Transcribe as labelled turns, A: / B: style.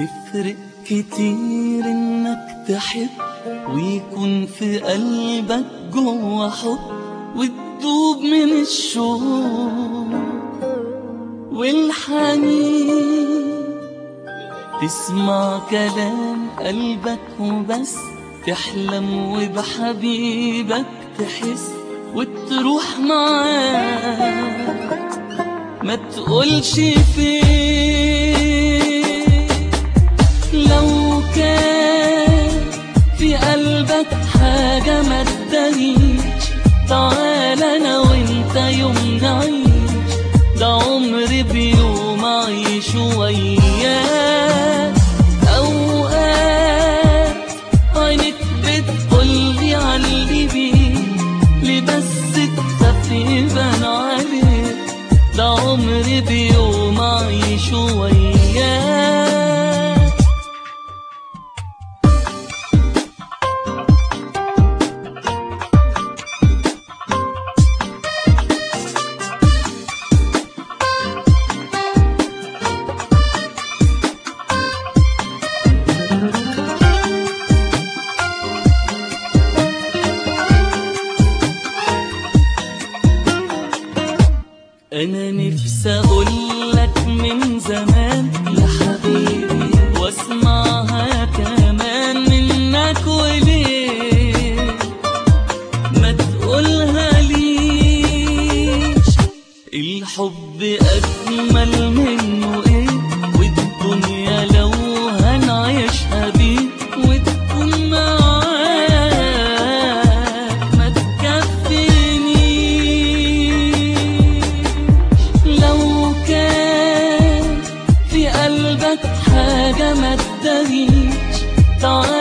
A: تفرق كتير انك تحب ويكون في قلبك جوا حب وتدوب من الشوق والحنين، تسمع كلام قلبك وبس، تحلم وبحبيبك تحس وتروح معاه، ما تقولش فين. لو كان في قلبك حاجة ما تداريش، تعال انا وانت يوم نعيش، ده عمري بيوم اعيش وياك. اوقات عينك بتقولي عاللي بيك، ليه بس تخاف يبان عليك، ده عمري بيوم اعيش وياك. أنا نفسي أقولك من زمان يا حبيبي، واسمعها كمان منك، وليه ما تقولها ليش؟ الحب أجمل منه إيه، والدنيا لو هنعيشها بيه وتكون معاك ما تكفينيش. حاجة ما تداريش، تعال